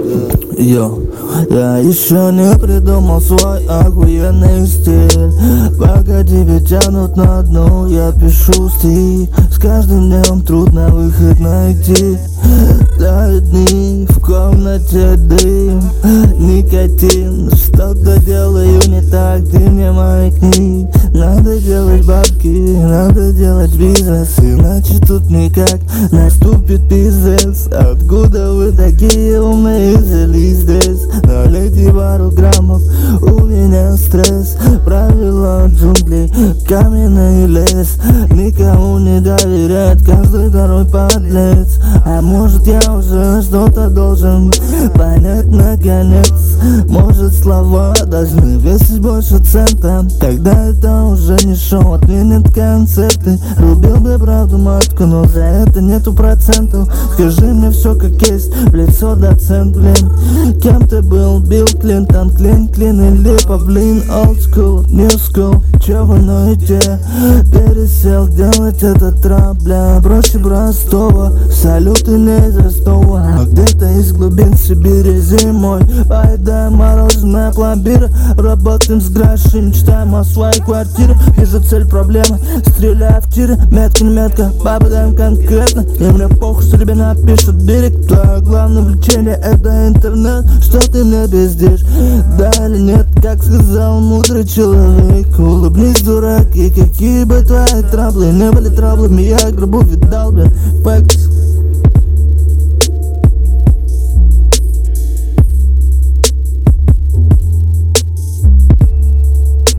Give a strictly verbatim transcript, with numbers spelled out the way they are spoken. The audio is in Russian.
Йо, я еще не придумал свой охуенный стиль. Пока тебя тянут на дно, я пишу стих. С каждым днем трудно выход найти. Тают дни, в комнате дым, никотин. Что-то делаю не так, ты мне маякни. Надо делать бабки, надо делать бизнес, иначе тут никак наступит пиздец. Откуда вы такие умные взялись здесь? Налейте пару граммов, у меня стресс. Правила джунглей, каменный лес. Никому не доверять, каждый второй подлец. А может я уже что-то должен понять наконец. Может слова должны весить больше цента. Тогда это уже не шоу, отменят концерты. Рубил бы правду матку, но за это нету процентов. Скажи мне все как есть, в лицо доцент, блин. Кем ты был, Билл Клинтон, Клин, Клин или Павлин? Old school, new school, че вы ноете? Пересел делать этот рэп, бля, проще простого. Салюты не из Ростова, а где-то из глубин Сибири зимой. Поедаем мороженое пломбир, работаем с гроши, мечтаем о своей квартире. Вижу цель проблемы, стреляю в тире. Метка на метка, попадаем конкретно. И мне похуй, что тебе напишут берег. Твое главное влечение это интернет. Что ты мне пиздишь, да или нет? Как сказал мудрый человек, улыбнись, дурак. И какие бы твои траблы не были траблами, я гробу видал, блин, факт.